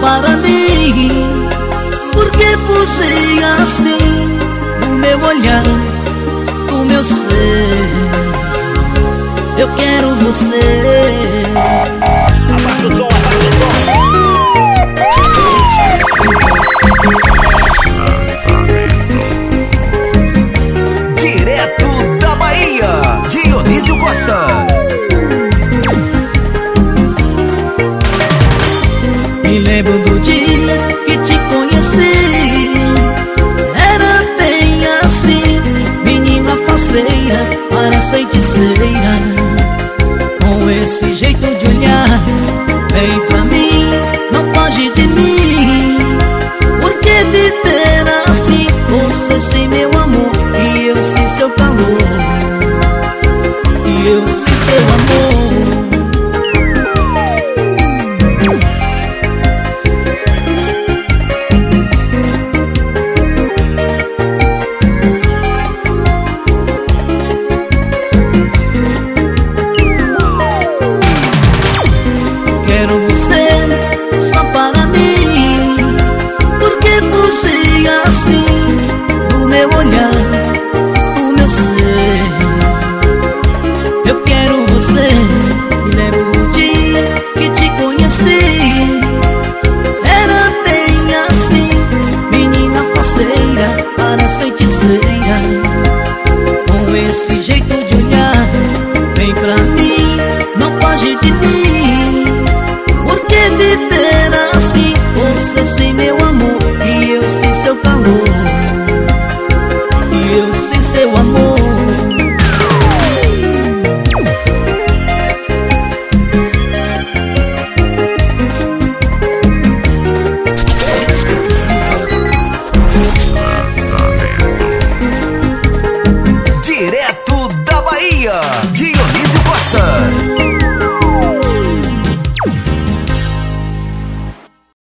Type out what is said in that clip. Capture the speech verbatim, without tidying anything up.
para mim. Por que fugir assim do meu olhar, do meu ser? Eu quero você. Abaixa o som, abaixa o som. Direto da Bahia, Dionísio Costa. Me lembro do dia que te conheci. Era bem assim, menina faceira, parece feiticeira. Com esse jeito de olhar, vem pra mim, não foge de mim. Por que viver assim, você sem meu amor e eu sem seu calor, e eu sem seu amor? Quero você só para mim. Por que fugir assim do meu olhar, do meu ser? Eu quero você. Me lembro do dia que te conheci. Era bem assim, menina faceira, parece feiticeira. Com esse jeito de olhar, vem pra mim, não foge de mim.